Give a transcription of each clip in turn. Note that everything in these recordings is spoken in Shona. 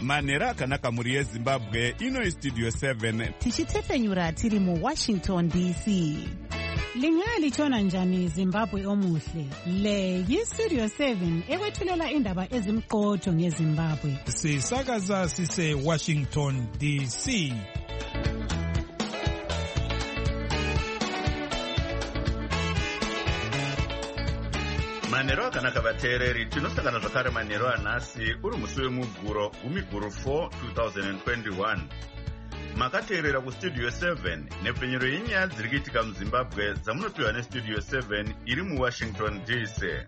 manhero akanaka mhuri yezimbabwe. Ino istudio 7 tichitefenyura tiri muWashington DC. Lingalitshona njani Zimbabwe omuhle? Le yistudio 7 ekwethulela indaba ezimqotho ngeZimbabwe. Sisakaza sise Washington DC. Manhero akanaka vateereri, tinosangana zvakare manhero anhasi uri musi wemuguro 4/2021. Makateerera kustudio 7 nepfenyuro yenyaya dziri kuitika muZimbabwe dzamunopiwa nestudio 7 iri muWashington DC.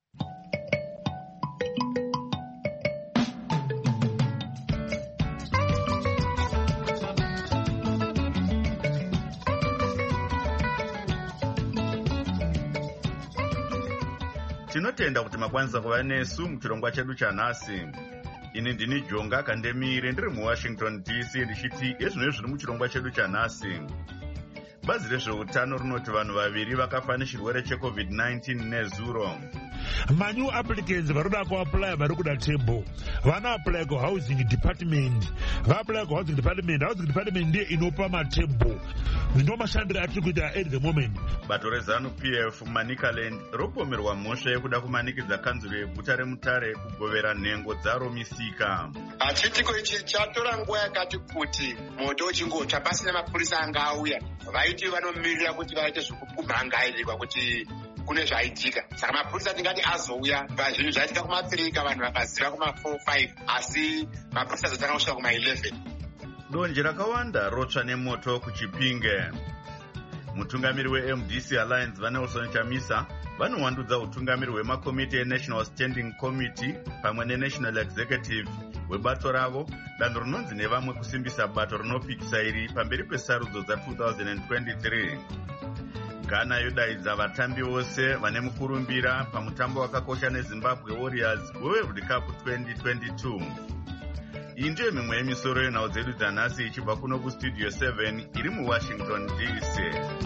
Tinotenda kuti makwanisa kuva nesu muchirongwa chedu chanhasi. Ini ndini Jonga Kandemire ndiri muWashington DC ndichiti ezvinoi zviri muchirongwa chedu chanhasi. Bazi rezveutano rinoti vanhu vaviri vakafa nechirwere cheCovid-19 nezuro. Manu applicants varoda kuapply vari kuda table. Vana apply ku housing department. Vaapply ku housing department. Housing department ndiye inopa matable. Ndo mashandiro atiri kuita at the moment. Bato reZANU-PF Manicaland ropomerwa mhosva yekuda kumanikidza kanzuro yeguta reMutare kugovera nhengo dzaro misika. Chitiko ichi chatora nguva yakati kuti moto uchingotsva pasina mapurisa anga auya. Vaiti vanomirira kuti vaite zvekukumhangairirwa kuti kune zvaitika. Saka mapurisa tingati azouya zvinhu zvaitika kuma3 vanhu vakaziva kuma4-5 asi mapurisa azotanga kusvika kuma11. Donje rakawanda rotsva nemoto kuChipinge. Mutungamiri weMDC Alliance vaNelson Chamisa vanowandudza utungamiri hwemakomiti eNational Standing Committee pamwe neNational Executive webato ravo, danho rinonzi nevamwe kusimbisa bato rinopikisa iri pamberi pesarudzo dza2023. Ghana yodaidza vatambi vose vane mukurumbira pamutambo wakakosha neZimbabwe Warriors weWorld Cup 2022. Iyi ndiyo mimwe yemisoro yenhau dzedu dzanhasi ichibva kuno kustudio 7 iri muWashington DC.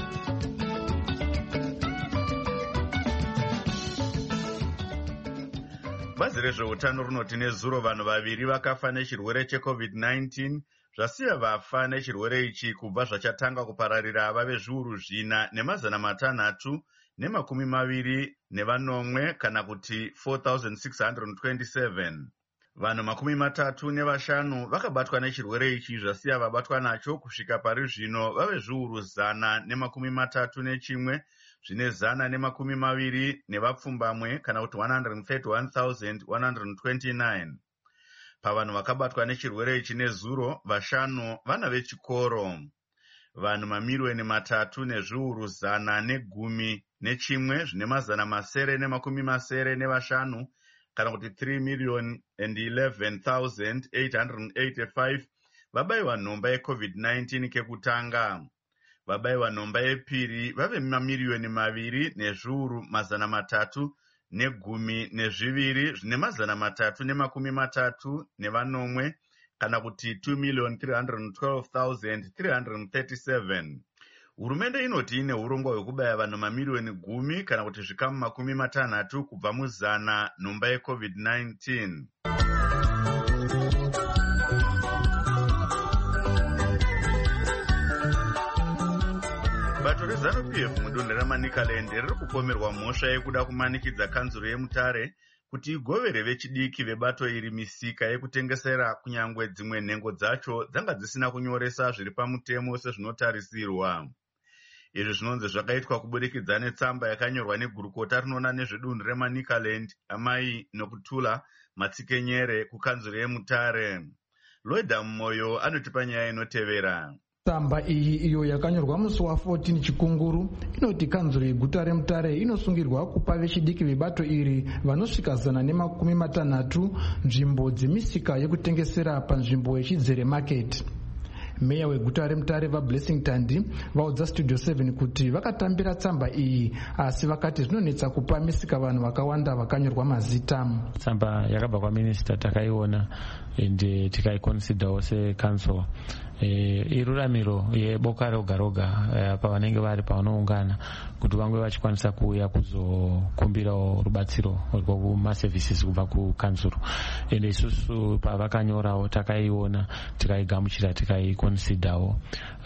Bazi rezveutano rinoti nezuro vanhu vaviri vakafa nechirwere cheCovid-19 zvasiya vafa nechirwere ichi kubva zvachatanga kupararira vave zviuru 4,920 kana kuti 4,627. Vanhu 35 vakabatwa nechirwere ichi zvasiya vabatwa nacho kusvika pari zvino vave zviuru 131 zvine 120 nevapfumbamwe kana kuti 131,129. Pavanhu vakabatwa nechirwere ichi nezuro, 5 vana vechikoro. Vanhu mamiliyoni 3 nezviuru 111 zvine 975 kana kuti 3,011,885 vabayiwa nhomba yeCovid-19 kekutanga. Vabayiwa nhomba yepiri vave mamiliyoni 2 nezviuru 312 zvine 334 kana kuti 2,312,337. Hurumende inoti ine urongwa hwekubaya vanhu mamiliyoni 10 kana kuti zvikamu 60 kubva muzana nhomba yeCovid-19. Bato reZANU-PF mudunhu reManicaland riri kupomerwa mhosva yekuda kumanikidza kanzuro yeMutare kuti igovere vechidiki vebato iri misika yekutengesera kunyangwe dzimwe nhengo dzacho dzanga dzisina kunyoresa zviri pamutemo sezvinotarisirwa. Izvi zvinonzi zvakaitwa kubudikidza netsamba yakanyorwa negurukota rinoona nezvedunhu reManicaland amai Nokutula Matsikenyere kukanzuro yeMutare. Loida Moyo anotipa nyaya inotevera. Tsamba iyi iyo yakanyorwa musi wa14 Chikunguru inoti kanzuro yeguta reMutare inosungirwa kupa vechidiki vebato iri vanosvika 160 nzvimbo dzemisika yekutengesera panzvimbo yeChidzere Market. Meya weguta reMutare vaBlessing Tandi vaudza Studio 7 kuti vakatambira tsamba iyi asi vakati zvinonetsa kupa misika vanhu vakawanda vakanyorwa mazita. Tsamba yakabva kwaMinista takaiona ende tikaiconsiderawo secouncil iruramiro yeboka roga roga pavanenge vari pavanoungana kuti vange vachikwanisa kuuya kuzokumbirawo rubatsiro rwekumaservices kubva kukanzuro. Ende isusu pavakanyorawo takaiona, tikaigamuchira, tikaikonsidhawo.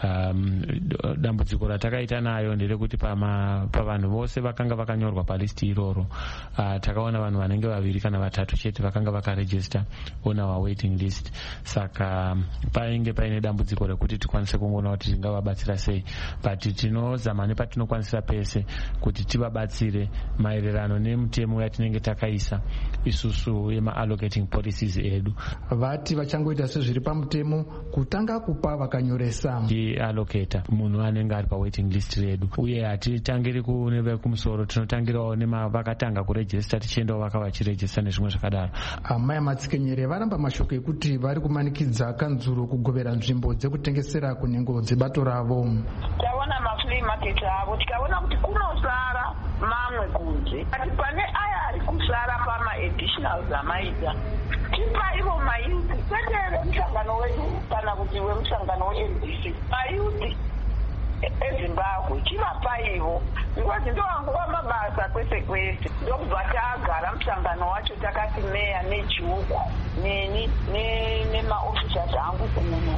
Dambudziko ratakaita nayo nderekuti pavanhu vose vakanga vakanyorwa palisti iroro, takaona vanhu vanenge 2 kana 3 chete vakanga vakarejista on our waiting list. Saka painge paine dambudziko rekuti tikwanise kungoona kuti tingavabatsira sei, but tinozama nepatinokwanisira pese kuti tivabatsire maererano nemutemo yatinenge takaisa isusu yema-allocating policies edu. Vati vachangoita sezviri pamutemo kutanga kupa vakanyoresa allocata munhu anenge ari pawaiting list redu, uye hatitangiri kuneve kumusoro, tinotangirawo vakatanga kurejista tichiendawo vakava vachirejista nezvimwe zvakadaro. Amai Matsikonyere varamba mashoko ekuti vari kumanikidza kanzuro kugovera nzvimbo dzekutengesera kunhengo dzebato ravo. Taona maflea market avo, tikaona kuti kunosara mamwe kunze, ati pane aya ari kusara pama-additionals amaita tipa ivo mayuti, kwete vemusangano wedu kana kuti wemusangano we-MDC, mayuti eZimbabwe tivapa ivo, ngokuti ndovanguva mabasa kwese kwese. Ndokubva tagara musangano wacho takati meya nejuku neni nemaofisas angu kuno,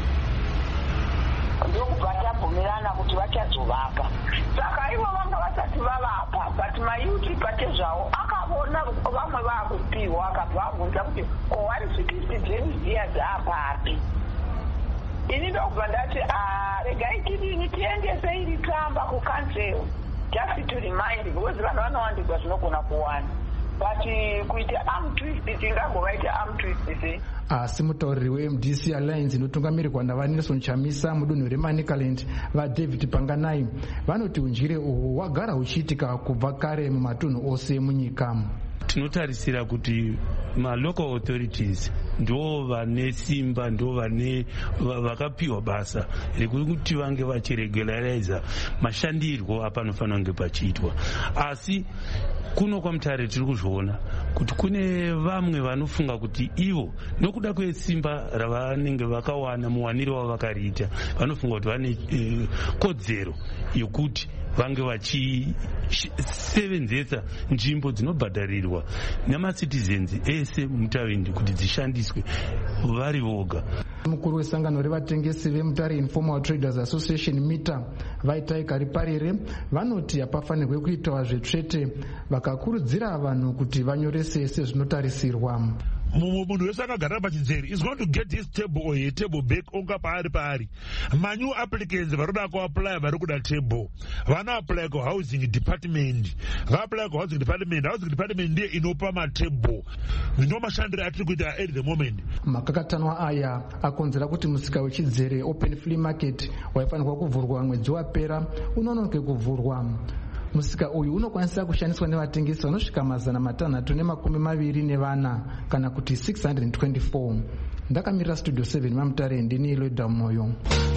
ndokubva tabvumirana kuti vachazovapa. Saka ivo vanga vasati vavapa, but mayuti pate zvavo akavona vamwe vakupiwa, akabva abvunza kuti wari zvikisi dzeni dziya dzaapapi. Ini ndokubva ndati regai tidini tiendese iri tsamba kukansel, just to remind, because vanhu vanowandirwa zvinogona kuwana, but kuita arm twist tingangovaita arm twist sei. Asi mutauriri weMDC Alliance inotungamirirwa naVanelson Chamisa mudunhu reManicaland vaDavid Panganai vanoti unjire uhwu hwagara huchiitika kubva kare mumatunhu ose munyika. Tinotarisira kuti ma-local authorities ndo vane simba, ndo vane vakapiwa basa rekuti vange vachiregulariza mashandirwo apanofanira kunge pachiitwa. Asi kuno kwaMutare tiri kuzviona kuti kune vamwe vanofunga kuti ivo nokuda kwesimba ravanenge vakawana muwaniro wavakariita vanofunga kuti vane kodzero yokuti vange vachisevenzesa nzvimbo dzinobhadharirwa nemacitizens ese mutawindi kuti dzishandiswe vari voga. Mukuru wesangano revatengesi veMutare Informal Traders Association MITA Vaitai Kariparire vanoti hapafanirwe kuitawa zvetsvete, vakakurudzira vanhu kuti vanyorese sezvinotarisirwa. Munhu wese akagarira pachinzeri is going to get his table or a table back onga paari. Manyu applicants varoda kuapply vari kuda table vana apply kuhousing department, vaapply kuhousing department. Housing department ndiye inopa matable, ndo mashandiro atiri kuita at the moment. Makakatanwa aya akonzera kuti musika wechidzere open flea market waifanirwa kuvhurwa mwedzi wapera unonoke kuvhurwa. Musika uyu unokwanisa kushandiswa nevatengesi vanosvika 624 kana kuti 624. Ndakamirira studio 7 maMutare ndini Loida Moyo.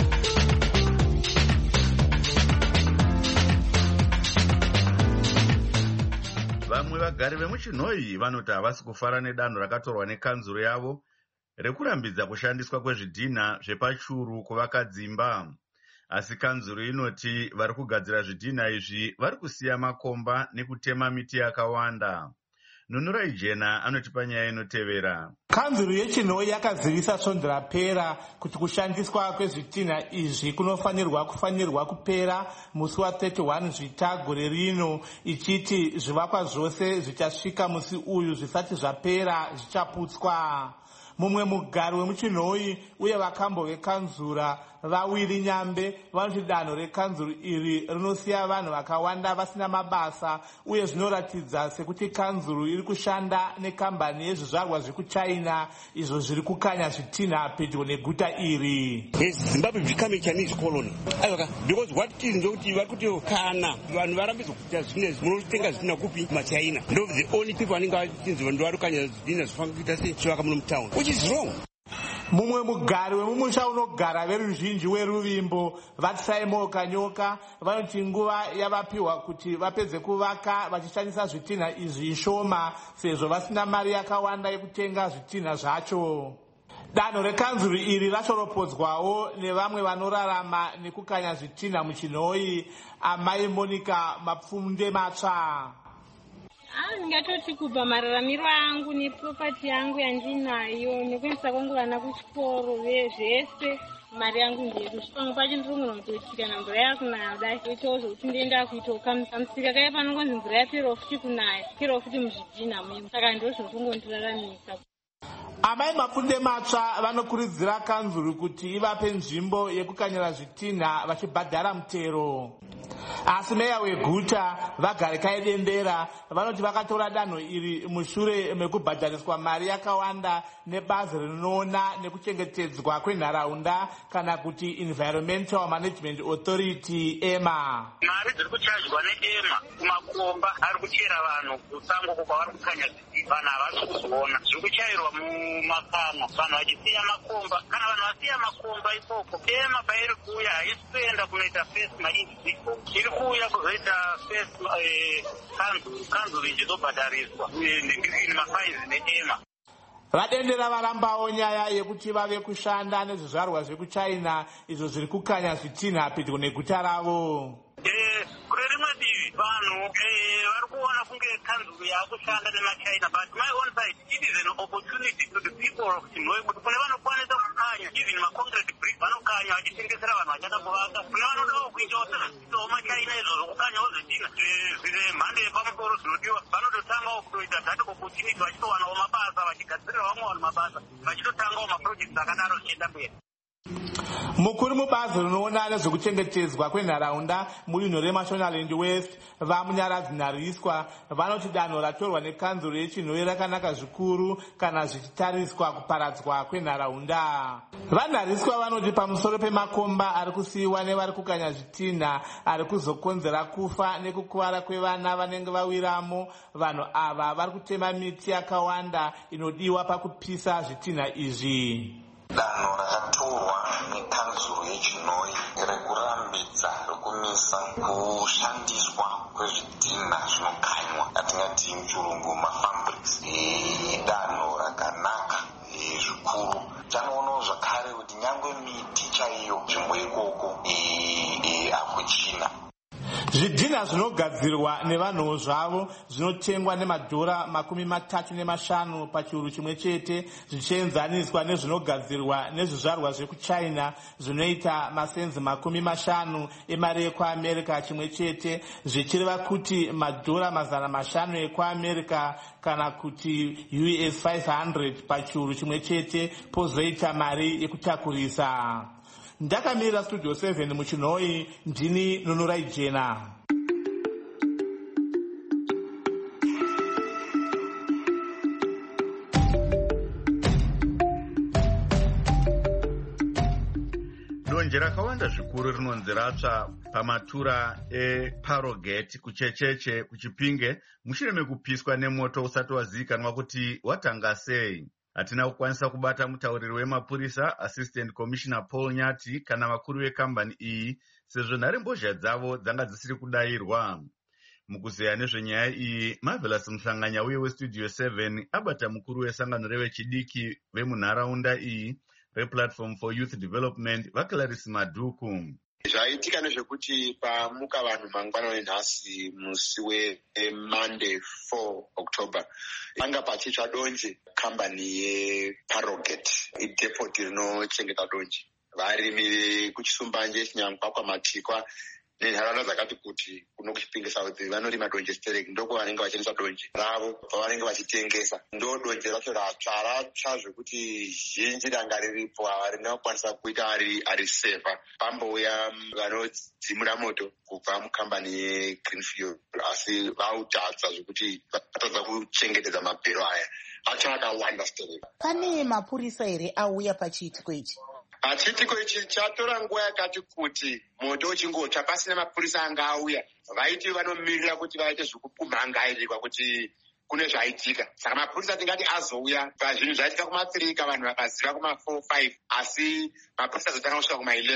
Vamwe vagari vemuchinhoyi vanoti havasi kufara nedanho rakatorwa nekanzuro yavo rekurambidza kushandiswa kwezvidhina zvepachuru kuvakadzimba. Asi kanzuro inoti vari kugadzira zvidhina izvi vari kusiya makomba nekutema miti yakawanda. Nunurai Jena anotipa nyaya inotevera. Kanzuro yechinhoyi yakazivisa svondo rapera kuti kushandiswa kwezvidhina izvi kufanirwa kupera musi wa31 Zvitagore rino, ichiti zvivakwa zvose zvichasvika musi uyu zvisati zvapera zvichaputswa. Mumwe mugari wemuchinhoyi uye vakambo vekanzura Vawiri Nyambe vanoti danho rekanzuro iri rinosiya vanhu vakawanda vasina mabasa, uye zvinoratidza sekuti kanzuro iri kushanda nekambani yezvizvarwa zvekuChina izvo zviri kukanya zvitinha pedyo neguta iri. Zimbabwe becoming Chinese colony. Because what it is ndoti vari kuti kana vanhu varambidzwa kuita zvinezvi munotenga zvidhina kupi maChina. Ndo the only people vanenge vachinzi ndo vari kukanya zvidhina zvifanira kuita sechivaka muno mutown, which is wrong. Mumwe mugari wemumusha unogara veruzhinji weruvimbo vati Simon Kanyoka vanoti nguva yavapiwa kuti vapedze kuvaka vachishandisa zvitinha izvi ishoma sezvo vasina mari yakawanda yekutenga zvitinha zvacho. Danho rekanzuru iri rashoropodzwawo nevamwe vanorarama nekukanya zvitinha muchinhoi. Amai Monica Mapfunde Matsva. Ndingatoti kubva mararamiro angu nepropati yangu yandinayo nekuendesa kwangu vana kuchikoro zvese mari yangu ndeyekuti pamwe pacho ndinogona kutoti kana mvura yakunaya kudai itawo zvokuti ndienda kuitawo kamusika kaya panongonzi mvura yaperawo futi kunaya perawo futi muzvidhinha memo saka ndozvokungondiraramisa. Amai Mapfunde Matsva vanokurudzira kanzuru kuti ivape nzvimbo yekukanyira zvitinha vachibhadhara mutero. Asi meya weguta Vagarekai Dendera vanoti vakatora danho iri mushure mekubhadhariswa mari yakawanda nebazi rinoona nekuchengetedzwa kwenharaunda kana kuti Environmental Management Authority EMA. Mari dziri kuchajwa neEMA kumakomba ari kuchera vanhu kusango kwavari kukanya zvitinha vanhu havari kuzoona zviri kuchairwa mumakamwa vanhu vachisiya makomba. Kana vanhu vasiya makomba ikoko EMA pairi kuuya haisi kuenda kunoita face maindiko iri kuuya kuzoita face kanzuru ichizobhadhariswa mafaizi neEMA. Vadendera varambawo nyaya yekuti vave kushanda nezvizvarwa zvekuchina izvo zviri kukanya zvitinha pedyo neguta ravo. Kune rimwe divi vanhu vari kuona kunge kanzuru yakushanda nemachina, but my own side it is an opportunity to the people of Chinhoi kuti kune vanokwanisa kukanya even maconcrete brick vanokanya vachitengesera vanhu vachada kuvaka. Kune vanodawo kuitawo sezvisisawo machina izvo zvokukanyawo zvitinha zvine mhando yepamusoro zvinodiwa vanototangawo kutoita that opportunity vachitowanawo mabasa vachigadzirira vamwe vanhu mabasa vachitotangawo maprojects akadaro zvichienda mberi. Mukuru mubazi rinoona nezvekuchengetedzwa kwenharaunda mudunhu reMashonaland West vamunyaradzi Nhariswa vanoti danho ratorwa nekanzuru yechinhoi rakanaka zvikuru kana zvichitariswa kuparadzwa kwenharaunda. VaNhariswa vanoti pamusoro pemakomba ari kusiyiwa nevari kukanya zvitinha ari kuzokonzera kufa nekukuvara kwevana vanenge vawiramo, vanhu ava vari kutema miti yakawanda inodiwa pakupisa zvitinha izvi. Danho rakatorwa nekanzuru yechinhoi rekurambidza rekumisa kushandiswa kwezvitinha zvinokanywa atingati muchirungu mafabrics. Danho rakanaka zvikuru. Tanoonawo zvakare kuti nyangwe miti chaiyo nzvimbo ikoko akuchina. Zvidhinha zvinogadzirwa nevanhuwo zvavo zvinotengwa nemadhora $35 pachiuru chimwe chete zvichienzaniswa nezvinogadzirwa nezvizvarwa zvekuchina zvinoita masenzi $50 emari yekuAmerica chimwe chete, zvichireva kuti madhora $500 ekuAmerica kana kuti US 500 pachiuru chimwe chete, pozoita mari yekutakurisa. Ndakamirira Studio 7 muchinhoi, ndini Nunurai Jena. Donje rakawanda zvikuru rinonzi ratsva pamatura eParrogate kuchecheche kuChipinge mushure mekupiswa nemoto usati wazivikanwa kuti watanga sei. Hatina kukwanisa kubata mutauriri wemapurisa Assistant Commissioner Paul Nyati kana vakuru vekambani iyi sezvo nharembozha dzavo dzanga dzisiri kudayirwa. Mukuzeya nezvenyaya iyi, Marvelous Muhlanganya uye weStudio 7 abata mukuru wesangano revechidiki vemunharaunda iyi rePlatform for Youth Development vaClarisse Madhuku. Zvaitika nezvekuti pamuka vanhu mangwanani nhasi musi weMonday 4 October panga pachitsva donje kambani yeParrogate idepoti rinochengeta donje. Varimi kuchisumbanje Chinyankwakwa Matikwa nenharaunda dzakati kuti kuno kuChipinge South vanorima donje stereki ndoko vanenge vachenesa donje ravo pavanenge vachitengesa. Ndo donje racho ratsva zvekuti zhinji ranga riripo harina kukwanisa kuita ari sefa. Pambouya vanodzimura moto kubva mukambani yeGreenfield asi vautadza zvekuti vatadza kuchengetedza mabhero aya acho akawanda stereki. Pane mapurisa here auya pachiitiko ichi? Chiitiko ichi chatora nguva yakati kuti moto uchingotsva pasina mapurisa anga auya. Vaiti vanomirira kuti vaite zvokumhangairirwa kuti kune zvaitika. Saka mapurisa tingati azouya pazvinhu zvaitika kuma3 vanhu vakaziva kuma4-5 asi mapurisa azotanga kusvika kuma11.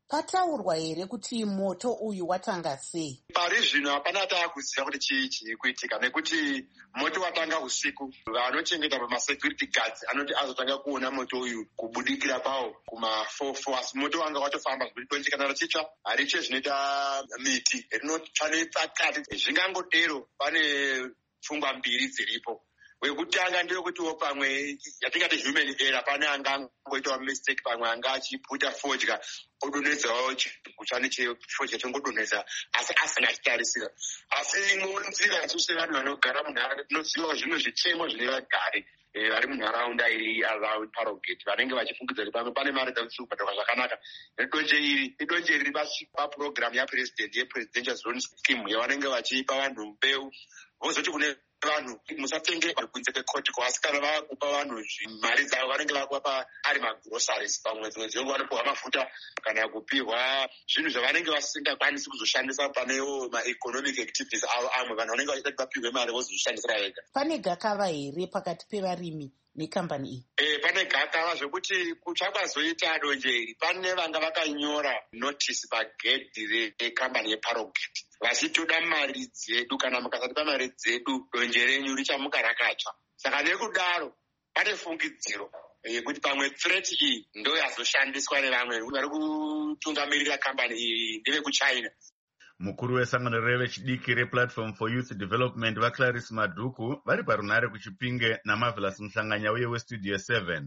Pataurwa here kuti moto uyu watanga sei? Pari zvino hapana taakuziva kuti chii chiri kuitika, nekuti moto watanga usiku. Vanochengeta pamasecurity guards anoti azotanga kuona moto uyu kubudikira pawo kuma4 asi moto wanga watofamba zviri kana richitsva hariche zvinoita miti rinotsva nepakati. Zvingangodero pane pfungwa mbiri dziripo. Wekutanga ndeyekutiwo pamwe yatingati human error, pane angangoitawo mistake, pamwe anga achiputa fodya odonedzawo chikuchani chefodya chongodonedza asi asina achitarisira. Asi munzira dzose vanhu vanogara munharaunda tinozivawo zvimwe zvichemo zvine vagari vari munharaunda iri around Harrogate vanenge vachifungidza kuti pamwe pane mari dzavanotsubhadharwa zvakanaka. Nedonje iri idonje riri papurogiramu yapresident yepresidential zone scheme yavanenge vachipa vanhu mbeu vozoti kune vanhu musatengerwa kunze kwekotiko, asi kana vakupa vanhu mari dzavo vanenge vakupa ari magrosaries pamwedzi dzenguva vanopiwa mafuta kana kupiwa zvinhu zvavanenge vasingakwanisi kuzoshandisa panewo maeconomic activities avo. Amwe vanhu vanenge vachida kuti vapiwe mari vozozvishandisira vega. Pane gakava here pakati pevarimi nekambani iyi? Pane gakava zvokuti kuchakwazoita donje iri pane vanga vakanyora notice pagedhi rekambani yeParrogate vachitoda mari dzedu, kana mukasatipa mari dzedu donje renyu richamuka rakatsva. Saka nekudaro pane fungidziro yekuti pamwe threat iyi ndo yazoshandiswa nevamwe vari kutungamirira kambani iyi ndevekuchina. Mukuru wesangano revechidiki replatform for youth development vaClarice Madhuku vari parunare kuChipinge naMarvelous Muhlanganya uye westudio 7.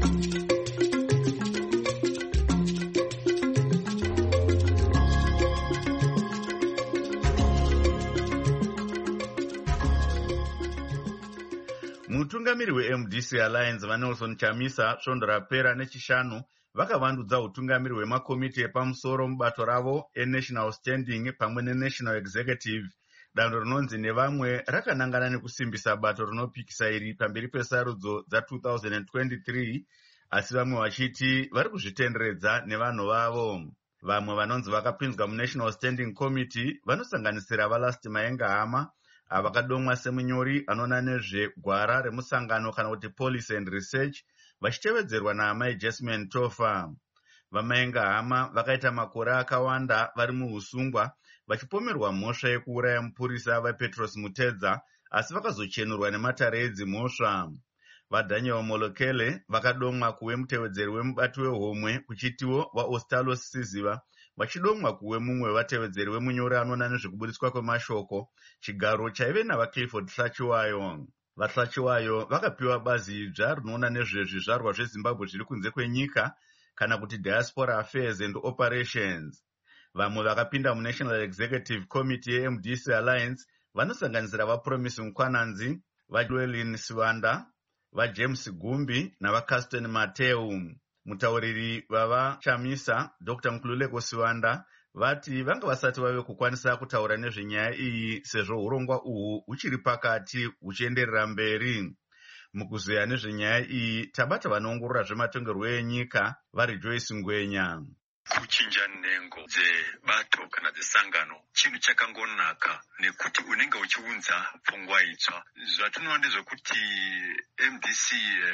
Mutungamiri weMDC Alliance vaNelson Chamisa svondo rapera nechishanu vakavandudza utungamiri hwemakomiti epamusoro mubato ravo eNational Standing pamwe neNational Executive. Danho rinonzi nevamwe rakanangana nekusimbisa bato rinopikisa iri pamberi pesarudzo dza2023, asi vamwe vachiti vari kuzvitenderedza nevanhu vavo. Vamwe vanonzi vakapinzwa muNational Standing Committee vanosanganisira vaLasti Maenga Hama avakadomwa semunyori anoona nezvegwara remusangano kana kuti Policy and Research, vachitevedzerwa naamai Jasmine Tofa. Vamaenga Hama vakaita makore akawanda vari muusungwa vachipomerwa mhosva yekuuraya mupurisa vaPetros Mutedza, asi vakazochenurwa nematare edzimhosva. VaDaniel Molokele vakadomwa kuve mutevedzeri wemubati wehomwe kuchitiwo waOstalos Siziva, vachidomwa kuve mumwe wevatevedzeri wemunyori anoona nezvekubudiswa kwemashoko, chigaro chaive navaClifford Hlachiwayo. VaHlachiwayo vakapiwa bazi idzva rinoona nezvezvizvarwa zveZimbabwe zviri kunze kwenyika kana kuti Diaspora Affairs and Operations. Vamwe vakapinda muNational Executive Committee yeMDC Alliance vanosanganisira vaPromise Mkwananzi, vaJoelin Siwanda, vaJames Gumbi navaCaston Mateu. Mutauriri vavaChamisa Dr. Nkululeko Siwanda vati vanga vasati vave kukwanisa kutaura nezvenyaya iyi sezvo urongwa uhu huchiri pakati huchienderera mberi. Mukuzeya nezvenyaya iyi tabata vanoongorora zvematongerwo enyika vari Joyce Ngwenya. Kuchinja nhengo dzebato kana dzesangano chinhu chakangonaka nekuti unenge uchiunza pfungwa itsva. Zvatinoona ndezvekuti MDC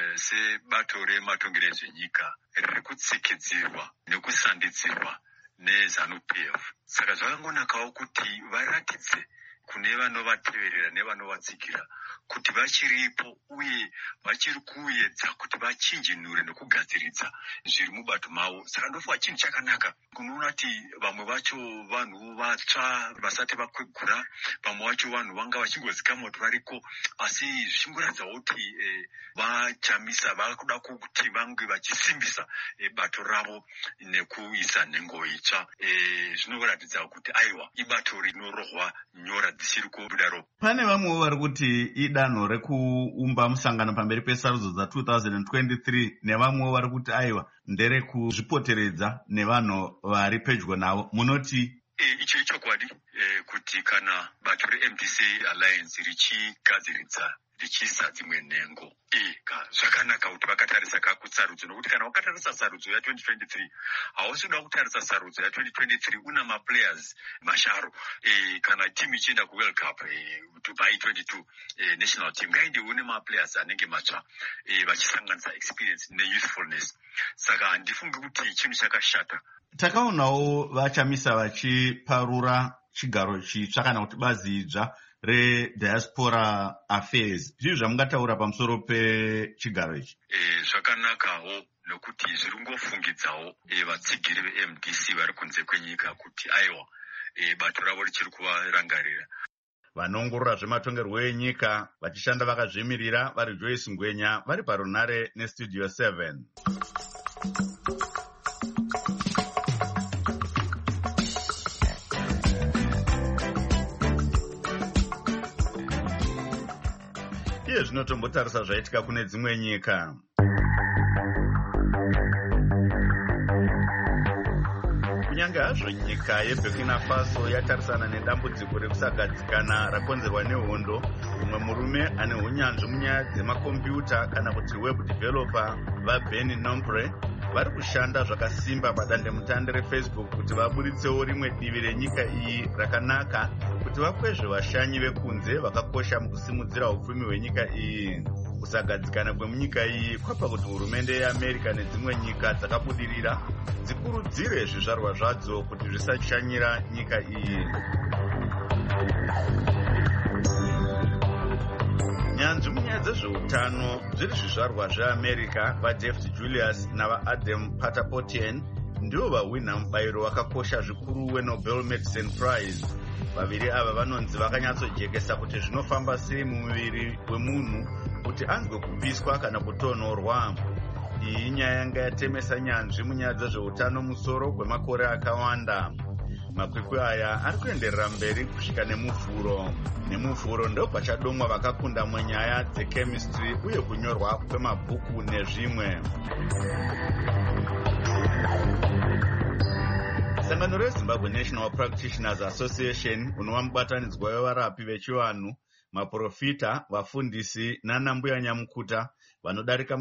sebato rematongero ezvenyika riri kutsikidzirwa nekusandidzirwa neZANU-PF. Saka zvakangonakawo kuti varatidze kune vanovateverera nevanovatsikira kuti vachiripo uye vachiri kuedza kuti vachinjinure nekugadziridza zviri mubato mavo. Saka ndofunga chinhu chakanaka. Kunoona kuti vamwe vacho vanhu vatsva vasati vakwegura, vamwe vacho vanhu vanga vachingozika moto variko, asi zvichingoratidzawo kuti vaChamisa vakuda kuti vange vachisimbisa bato ravo nekuisa nhengo itsva. Zvinoratidza kuti aiwa ibato rinorohwa nyora dzisiri kubuda ropa. Pane vamwe vari kuti idanho rekuumba musangano pamberi pesarudzo dza2023 nevamwe vari kuti aiwa nderekuzvipoteredza nevanhu vari pedyo navo. Munoti icho ichokwadi kuti kana bato reMDC Alliance richigadziridza richiisa dzimwe nhengo zvakanaka kuti vakatarisa kakutsarudzo, nokuti kana wakatarisa sarudzo ya2023 hausuda kutarisa sarudzo ya2023 una maplayers masharo. Kana timu ichienda kuworld cup Dubai 22 national team ngainde une maplayers anenge matsva vachisanganisa experience neyouthfulness. Saka handifungi kuti chinhu chakashata. Takaonawo vachamisa vachiparura chigaro chitsva kana kuti bazi idzva rediaspora affairs. Zvii zvamungataura pamusoro pechigaro ichi? Zvakanakawo nokuti zviri ngofungidzawo vatsigiri veMDC vari kunze kwenyika kuti aiwa bato ravo richiri kuvarangarira. Vanoongorora zvematongerwo enyika vachishanda vakazvimirira vari Joyce Ngwenya vari parunare nestudio 7. Iye zvinotombotarisa zvaitika kune dzimwe nyika. Kunyange hazvo nyika yeBurkina Faso yatarisana nedambudziko rekusagadzikana rakonzerwa nehondo, umwe murume ane unyanzvi munyaya dzemakombiyuta kana kuti web developer vaBeni Nombre vari kushanda zvakasimba padandemutande reFacebook kuti vaburitsewo rimwe divi renyika iyi rakanaka kuti vakwezve vashanyi vekunze vakakosha mukusimudzira upfumi hwenyika iyi. Kusagadzikana kwemunyika iyi kwapa kuti hurumende yeAmerica nedzimwe nyika dzakabudirira dzikurudzire zvizvarwa zvadzo kuti zvisashanyira nyika iyi. Nyanzvi munyaya dzezveutano zviri zvizvarwa zveAmerica vaDeft Julius navaAdam Patapotian ndivo vahwina mubayiro wakakosha zvikuru weNobel Medicine Prize. Vaviri ava vanonzi vakanyatsojekesa kuti zvinofamba sei mumuviri wemunhu kuti anzwe kupiswa kana kutonhorwa. Iyi inyaya yanga yatemesa nyanzvi munyaya dzezveutano musoro kwemakore akawanda. Makwikwi aya ari kuenderera mberi kusvika nemuvhuro. Nemuvhuro ndo pachadomwa vakakunda munyaya dzechemistry uye kunyorwa kwemabhuku nezvimwe. Sangano reZimbabwe National Practitioners Association unova mubatanidzwa wevarapi vechivanhu, maprofita, vafundisi nanambuya nyamukuta vanodarika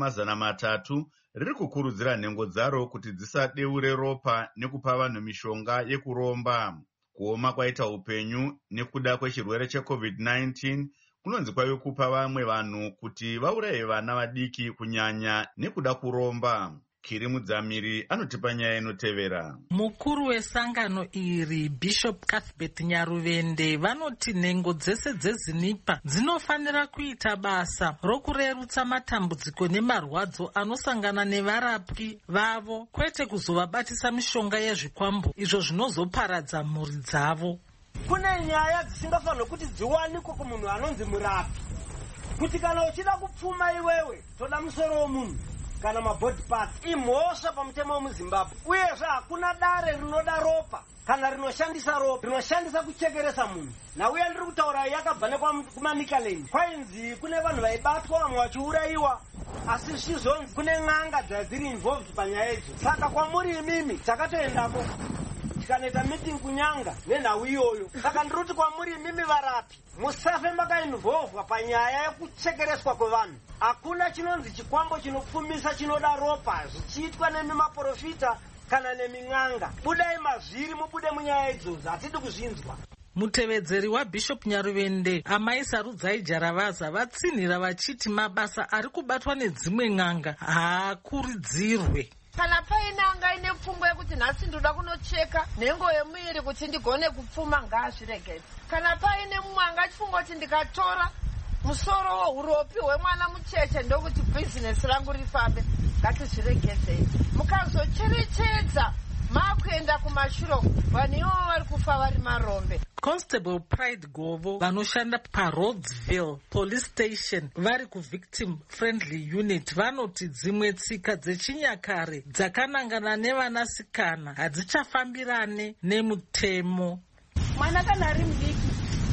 300 riri kukurudzira nhengo dzaro kuti dzisadeure ropa nekupa vanhu mishonga yekuromba. Kuoma kwaita upenyu nekuda kwechirwere cheCovid-19 kunonzi kwaive kupa vamwe vanhu kuti vauraye vana vadiki kunyanya nekuda kuromba. Kiri Mudzamiri anotipa nyaya inotevera. Mukuru wesangano iri Bishop Cuthbert Nyaruvende vanoti nhengo dzese dzezinipa dzinofanira kuita basa rokurerutsa matambudziko nemarwadzo anosangana nevarapi vavo, kwete kuzovabatisa mishonga yezvikwambo izvo zvinozoparadza mhuri dzavo. Kune nyaya dzisingafanirwa kuti dziwanikwe kumunhu anonzi murapi, kuti kana uchida kupfuma iwewe toda musoro womunhu kana mabody parts imhosva pamutemo wemuZimbabwe. Uyezve hakuna dare rinoda ropa kana rinoshandisa ropa rinoshandisa kuchekeresa munhu. Nauya ndiri kutaura yakabva nekumaNicaland kwainzi kune vanhu vaibatwa vamwe vachiurayiwa, asi zvizonzi kune n'anga dzadziri involved panyaya idzo. Saka kwamuri imimi takatoendapo tikanoita meeting kunyanga nenhau iyoyo. Saka ndiri kuti kwamuri imimi varapi musafe makainvolvwa panyaya yekuchekereswa kwevanhu. Hakuna chinonzi chikwambo chinopfumisa chinoda ropa zvichiitwa nemimaprofita kana nemin'anga. Budai mazviri mubude munyaya idzodzo, hatidi kuzvinzwa. Mutevedzeri waBishop Nyaruvende Amai Sarudzai Jaravaza vatsinhira vachiti mabasa ari kubatwa nedzimwe n'anga haakuridzirwe. Kana paine anga ine pfungwa yekuti nhasi ndoda kunocheka nhengo yemuviri kuti ndigone kupfuma ngaazviregedze. Kana paine mumwe anga achifunga kuti ndikatora musoro wohuropi hwemwana mucheche ndokuti bhizinesi rangu rifambe, ngatizviregedzei. Mukazocherechedza makuenda kumashuro, vanhu ivo vari kufa vari marombe. Constable Pride Govo vanoshanda paRhodsville Police Station vari kuVictim Friendly Unit vanoti dzimwe tsika dzechinyakare dzakanangana nevanasikana hadzichafambirane nemutemo. Mwana kana ari mudiki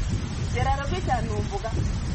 zera rekuita nhumbuka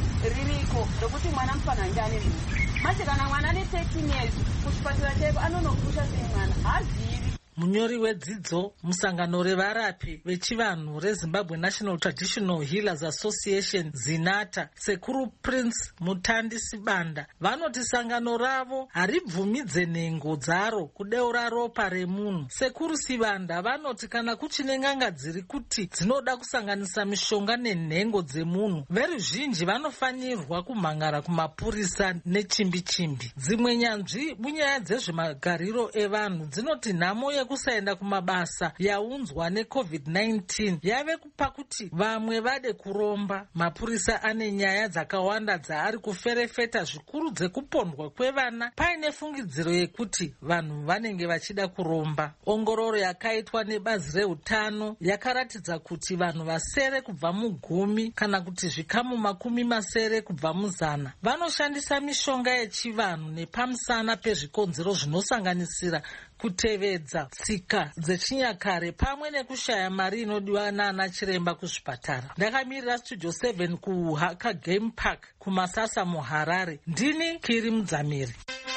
ririko rokuti mwana mufanira ane nhumbu. Manje kana mwana ane 13 years kuchipatara chaipo anonopusha sei mwana hazivi. munyori wedzidzo musangano revarapi vechivanhu rezimbabwe National Traditional Healers Association ZINATA, sekuru Prince Mutandi Sibanda, vanoti sangano ravo haribvumidze nhengo dzaro kudeura ropa remunhu. Sekuru Sibanda vanoti kana kuchine n'anga dziri kuti dzinoda kusanganisa mishonga nenhengo dzemunhu, veruzhinji vanofanirwa kumhangara kumapurisa nechimbi-chimbi. Dzimwe nyanzvi munyaya dzezvemagariro evanhu dzinoti nhamo yekusaenda kumabasa yaunzwa neCovid-19 yave kupa kuti vamwe vade kuromba. Mapurisa ane nyaya dzakawanda dzaari kuferefeta, zvikuru dzekupondwa kwevana paine fungidziro yekuti vanhu vanenge vachida kuromba. Ongororo yakaitwa nebazi reutano yakaratidza kuti vanhu vasere kubva mu10 kana kuti zvikamu masere kubva mu100 vanoshandisa mishonga yechivanhu nepamusana pezvikonzero zvinosanganisira kutevedza tsika dzechinyakare pamwe nekushaya mari inodiwa naana chiremba kuzvipatara. Ndakamirira Studio 7 kuHaka Game Park kuMasasa muHarare. Ndini Kiri Mudzamiri.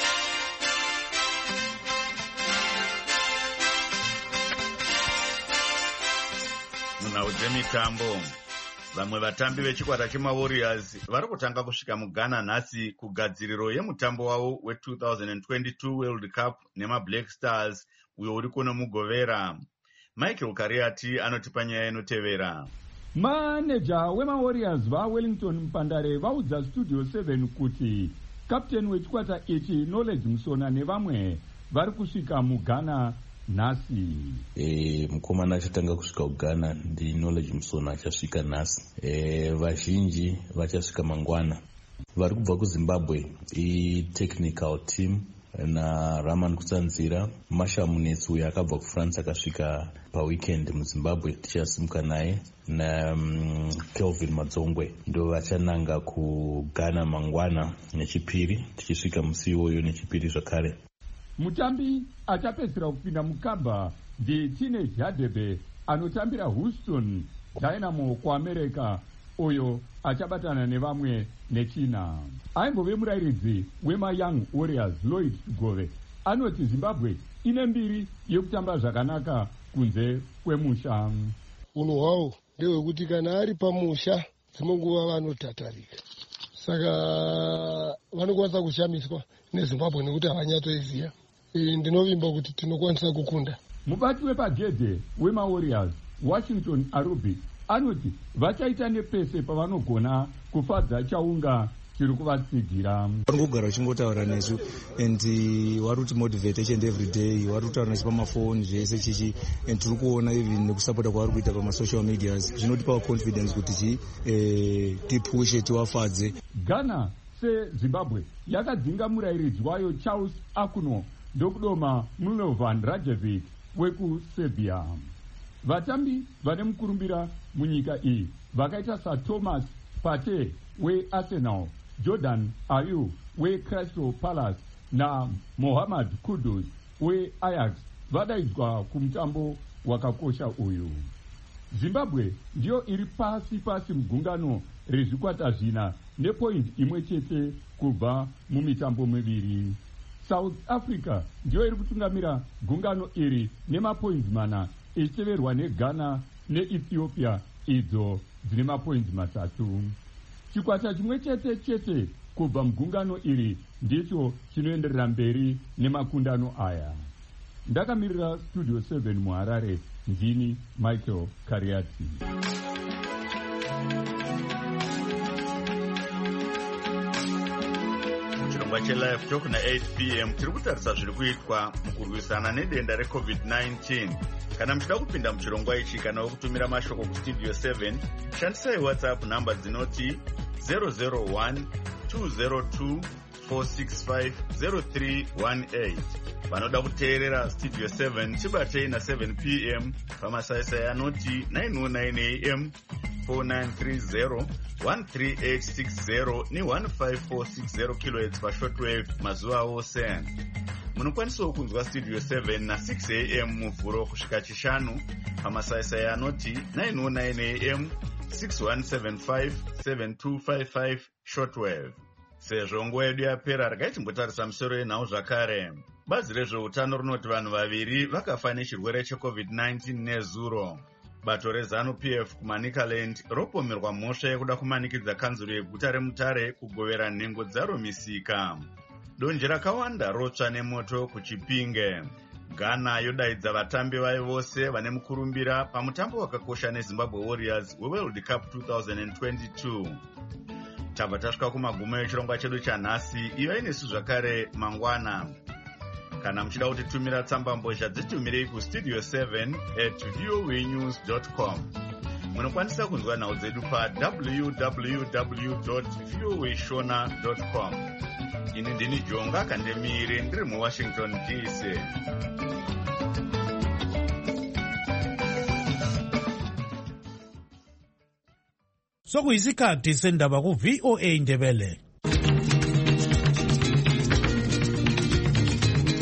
Munhau dzemitambo. Vamwe vatambi vechikwata chemaWarriors vari kutanga kusvika muGhana nhasi kugadziriro yemutambo wavo we2022 World Cup nemaBlack Stars uyo uri kuno mugovera. Michael Kariati anotipa nyaya inotevera. Maneja wemaWarriors vaWellington Mpandare vaudza Studio 7 kuti kapteni wechikwata ichi Knowledge Musona nevamwe vari kusvika muGhana nhasi. Mukomana achatanga kusvika kuGhana ndi Knowledge Musona achasvika nhasi. Vazhinji vachasvika mangwana. Vari kubva kuZimbabwe technical team na Raman Kutsanzira, Masha Munetsi uyo akabva kuFrance akasvika paweekend muZimbabwe tichasimuka naye, na Kelvin Madzongwe ndo vachananga kuGhana mangwana nechipiri tichisvika musi iwoyo nechipiri zvakare. Mutambi achapedzera kupinda mukamba ndi Teenage Hadebe anotambira Houston Dynamo kuAmerica, uyo achabatana nevamwe nechina. Aimbove murairidzi wemaYoung Warriors Lloyd Gove anoti Zimbabwe ine mbiri yekutamba zvakanaka kunze kwemusha. Munhu hwawo ndewekuti kana ari pamusha dzimwe nguva vanotatarika, saka vanokwanisa kushamiswa neZimbabwe nekuti havanyatsoiziva. Ndinovimba kuti tinokwanisa kukunda. Mubati wepagedhe wemaWarriors Washington Arubi anoti vachaita nepese pavanogona kufadza chaunga chiri kuvatsigira. Vari kugara vachingotaura nesu and vari kuti motivate each and every day, vari kutaura nesu pamafoni zvese chichi, and tiri kuona even nekusapota kwavari kuita pamasocial medias zvinotipa confidence kuti tipushe tiwafadze. Ghana seZimbabwe yakadzinga murairidzi wayo Charles Akuno ndokudoma Milovan Rajevic wekuSerbia. Vatambi vane mukurumbira munyika iyi vakaita saThomas Partey weArsenal, Jordan Ayew weCrystal Palace na Mohamed Kudus weAjax vadaidzwa kumutambo wakakosha uyu. Zimbabwe ndiyo iri pasi mugungano rezvikwata zvina nepoint imwe chete kubva mumitambo miviri. South Africa ndiyo iri kutungamira gungano iri nemapoints 4 ichiteverwa neGhana neEthiopia idzo dzine mapoints 3. Chikwata chimwe chete kubva mugungano iri ndicho chinoenderera mberi nemakundano aya. Ndakamirira Studio 7 muHarare, ndini Michael Kariati. Chirongwa cheLive Talk na 8 p.m. tiri kutarisa zviri kuitwa mukurwisana nedenda reCovid-19. Kana muchida kupinda muchirongwa ichi kana kutumira mashoko kuStudio 7, shandisai WhatsApp namba dzinoti 001 202 465 0318. Vanoda kuteerera Studio 7 chibatei na 7 p.m. pamasaisai anoti 909 a.m. 4930 13860 ni 15460 kHz pashortwave mazuva ose. Munokwanisawo kunzwa Studio 7 na 6 a.m. muvhuro kusvika chishanu pamasaisai anoti 909 a.m. 6175 7255 shortwave. Sezvo nguva yedu yapera, regai timbotarisa misoro yenhau zvakare. Bazi rezveutano rinoti vanhu vaviri vakafa nechirwere cheCovid-19 nezuro. Bato reZANU-PF kuManicaland ropomerwa mhosva yekuda kumanikidza kanzuro yeguta reMutare kugovera nhengo dzaro misika. Donje rakawanda rotsva nemoto kuChipinge. Ghana yodaidza vatambi vayo vose vane mukurumbira pamutambo wakakosha neZimbabwe Warriors weWorld Cup 2022. Tabva tasvika kumagumo echirongwa chedu chanhasi. Ivai nesu zvakare mangwana. Kana muchida kutitumira tsamba mbozha dzitumirei kustudio 7@voanews.com. Munokwanisa kunzwa nhau dzedu www.voashona.com. Ini ndini Jonga Kandemire ndiri muWashington DC. Sokuyisikhathi sendaba ku VOA Ndebele.